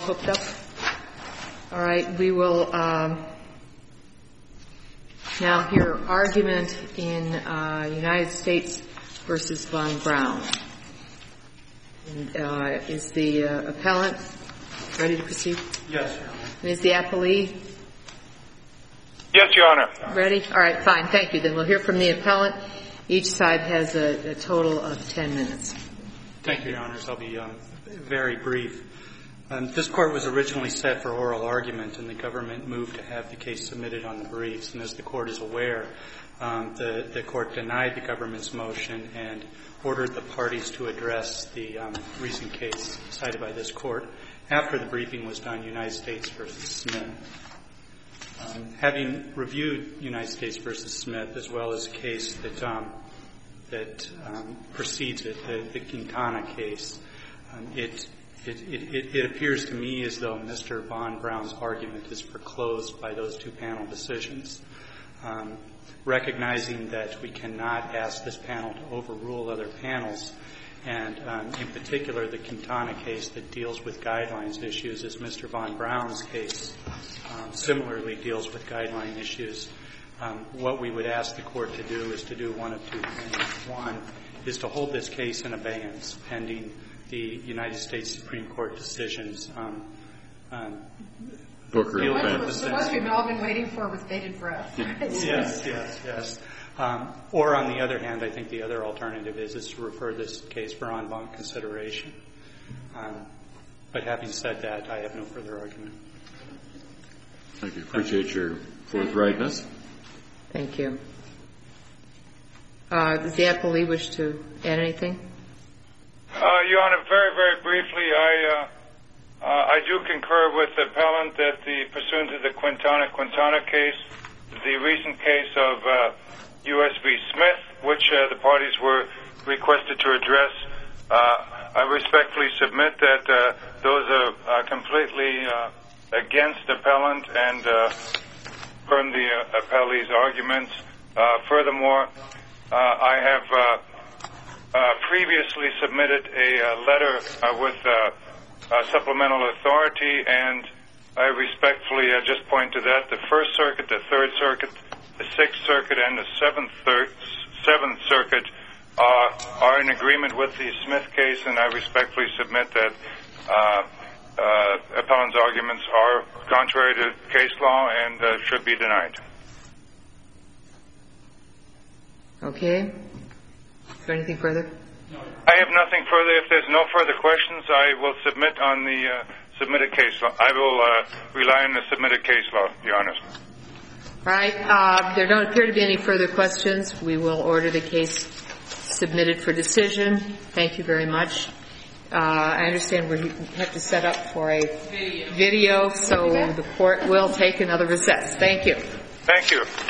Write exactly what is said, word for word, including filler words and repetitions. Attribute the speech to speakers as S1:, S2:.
S1: hooked up? All right. We will um, now hear argument in uh, United States versus Von Braun. And, uh, is the uh, appellant ready to proceed?
S2: Yes, Your Honor.
S1: And is the appellee?
S3: Yes, Your Honor.
S1: Ready? All right, fine. Thank you. Then we'll hear from the appellant. Each side has a, a total of ten minutes.
S2: Thank you, Your Honors. I'll be um, very brief. Um, this court was originally set for oral argument, and the government moved to have the case submitted on the briefs. And as the court is aware, um, the, the court denied the government's motion and ordered the parties to address the um, recent case cited by this court after the briefing was done, United States versus Smith. Um, having reviewed United States versus Smith, as well as a case that um, that um, precedes it, the, the Quintana case, um, it, it, it, it appears to me as though Mister Von Braun's argument is foreclosed by those two panel decisions. Um, recognizing that we cannot ask this panel to overrule other panels, and um, in particular the Quintana case that deals with guidelines issues, as Mister Von Braun's case um, similarly deals with guideline issues. Um, what we would ask the court to do is to do one of two things. One is to hold this case in abeyance pending the United States Supreme Court decisions. Um, um,
S4: Booker and
S5: Pence. The ones we've all been waiting for with bated breath.
S2: Yes, yes, yes. Um, or on the other hand, I think the other alternative is, is to refer this case for en banc consideration. Um, but having said that, I have no further argument.
S4: Thank you. Appreciate your forthrightness.
S1: Thank you. Uh, does the appellee wish to add anything?
S3: Uh, Your Honor, very, very briefly, I, uh, uh, I do concur with the appellant that the, pursuant to the Quintana, Quintana case, the recent case of, uh, U S v. Smith, which, uh, the parties were requested to address, uh, I respectfully submit that, uh, those are, uh, completely, uh, against appellant and, uh, confirm the uh, appellee's arguments. Uh, furthermore, uh, I have, uh, uh, previously submitted a uh, letter uh, with uh, uh, supplemental authority, and I respectfully uh, just point to that. The First Circuit, the Third Circuit, the Sixth Circuit, and the Seventh, thir- Seventh Circuit uh, are in agreement with the Smith case, and I respectfully submit that uh, uh, appellant's arguments are contrary to case law and uh, should be denied.
S1: Okay. Is there anything further?
S3: No. I have nothing further. If there's no further questions, I will submit on the uh, submitted case law. I will uh, rely on the submitted case law, Your Honor.
S1: All right. Uh, there don't appear to be any further questions. We will order the case submitted for decision. Thank you very much. Uh, I understand we have to set up for a video, video so the court will take another recess. Thank you.
S3: Thank you.